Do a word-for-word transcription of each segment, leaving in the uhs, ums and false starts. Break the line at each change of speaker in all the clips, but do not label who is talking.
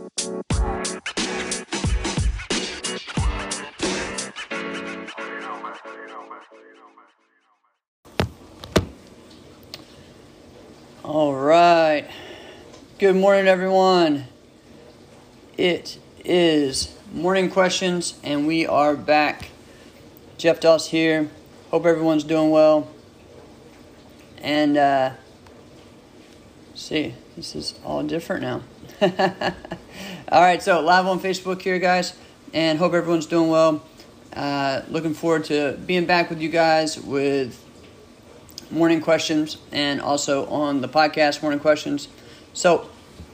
All right. Good morning, everyone. It is Morning Questions, and we are back. Jeff Doss here. Hope everyone's doing well. And, uh, see, this is all different now. All right, so live on Facebook here, guys, and hope everyone's doing well. Uh, looking forward to being back with you guys with Morning Questions, and also on the podcast, Morning Questions. So,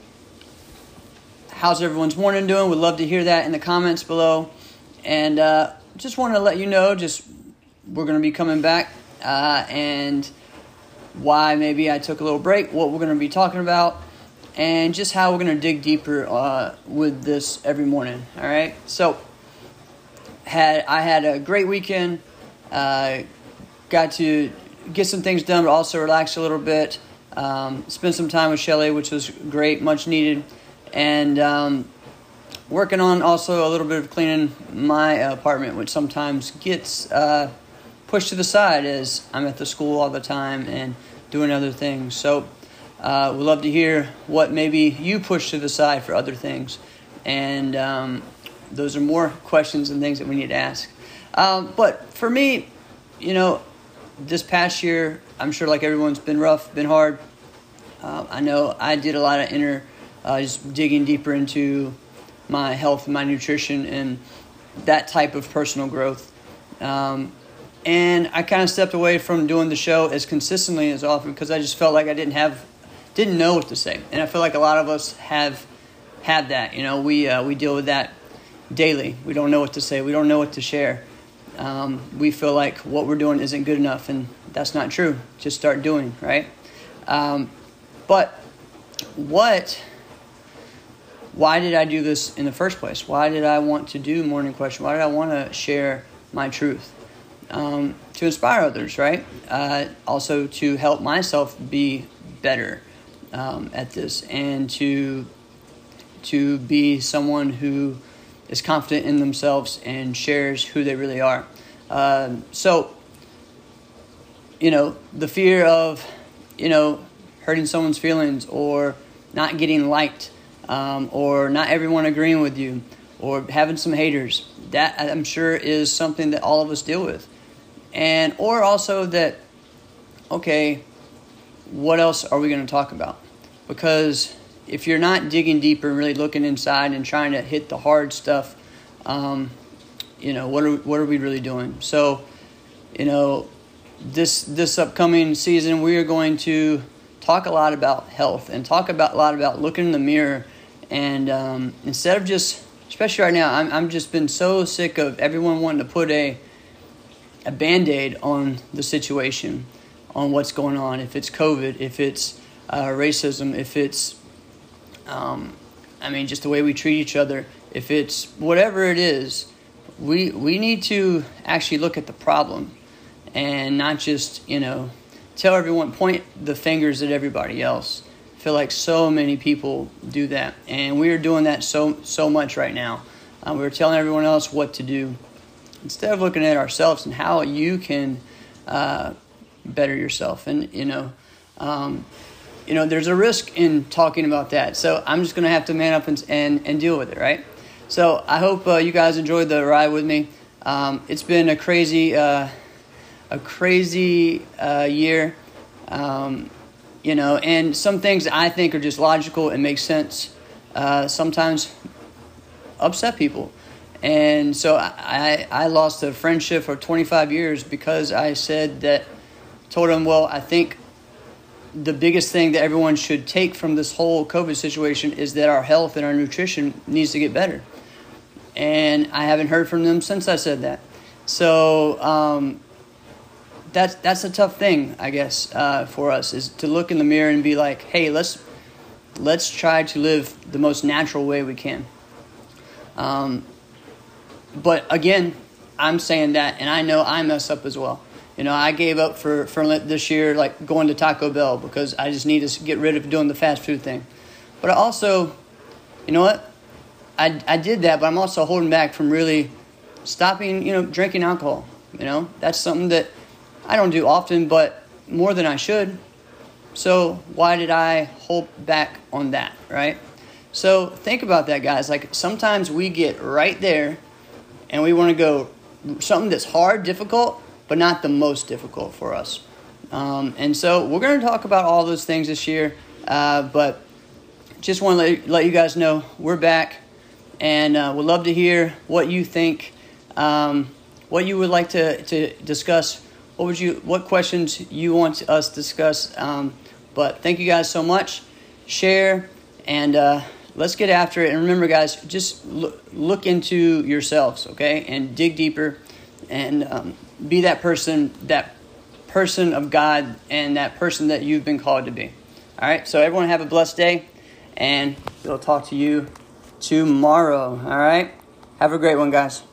how's everyone's morning doing? Would love to hear that in the comments below. And uh, just wanted to let you know, just we're going to be coming back, uh, and why maybe I took a little break, what we're going to be talking about, and just how we're going to dig deeper uh, with this every morning. All right. So, had I had a great weekend. Uh, got to get some things done, but also relax a little bit. Um, spend some time with Shelly, which was great, much needed. And um, working on also a little bit of cleaning my apartment, which sometimes gets uh, pushed to the side as I'm at the school all the time and doing other things. So uh, we'd love to hear what maybe you push to the side for other things. And um, those are more questions and things that we need to ask. Um, but for me, you know, this past year, I'm sure like everyone's been rough, been hard. Uh, I know I did a lot of inner, uh, just digging deeper into my health and my nutrition and that type of personal growth. Um, and I kind of stepped away from doing the show as consistently as often because I just felt like I didn't have, didn't know what to say. And I feel like a lot of us have had that. You know, we uh, we deal with that daily. We don't know what to say. We don't know what to share. Um, we feel like what we're doing isn't good enough, and that's not true. Just start doing, right? Um, but what, why did I do this in the first place? Why did I want to do Morning Question? Why did I want to share my truth? Um, to inspire others, right? Uh, also to help myself be better um, at this, and to to be someone who is confident in themselves and shares who they really are. Um, so, you know, the fear of, you know, hurting someone's feelings or not getting liked, um, or not everyone agreeing with you, or having some haters, that I'm sure is something that all of us deal with. And, or also that, okay, what else are we going to talk about? Because if you're not digging deeper and really looking inside and trying to hit the hard stuff, um, you know, what are what are we really doing? So, you know, this this upcoming season, we are going to talk a lot about health and talk about a lot about looking in the mirror. And um, instead of just, especially right now, I'm I'm just been so sick of everyone wanting to put a a Band-Aid on the situation, on what's going on. If it's COVID, if it's uh, racism, if it's Um, I mean, just the way we treat each other. If it's whatever it is, we we need to actually look at the problem and not just, you know, tell everyone, point the fingers at everybody else. I feel like so many people do that, and we are doing that so so much right now. Um, we're telling everyone else what to do instead of looking at ourselves and how you can uh, better yourself. And you know. Um, You know, there's a risk in talking about that. So I'm just going to have to man up and, and, and deal with it, right? So I hope uh, you guys enjoyed the ride with me. Um, it's been a crazy, uh, a crazy uh, year, um, you know, and some things I think are just logical and make sense uh, sometimes upset people. And so I, I lost a friendship for twenty-five years because I said that, told them, well, I think the biggest thing that everyone should take from this whole COVID situation is that our health and our nutrition needs to get better. And I haven't heard from them since I said that. So um, that's that's a tough thing, I guess, uh, for us, is to look in the mirror and be like, hey, let's let's try to live the most natural way we can. Um, but again, I'm saying that, and I know I mess up as well. You know, I gave up for, for this year, like going to Taco Bell, because I just need to get rid of doing the fast food thing. But I also, you know what? I, I did that, but I'm also holding back from really stopping, you know, drinking alcohol. You know, that's something that I don't do often, but more than I should. So why did I hold back on that, right? So think about that, guys. Like, sometimes we get right there and we want to go something that's hard, difficult, but not the most difficult for us. Um, and so we're going to talk about all those things this year, uh, but just want to let, let you guys know we're back, and uh, we'd love to hear what you think, um, what you would like to, to discuss, what would you, what questions you want us to discuss. Um, but thank you guys so much. Share, and uh, let's get after it. And remember, guys, just look, look into yourselves, okay, and dig deeper, and um, be that person, that person of God, and that person that you've been called to be. All right, so everyone have a blessed day, and we'll talk to you tomorrow. All right, have a great one, guys.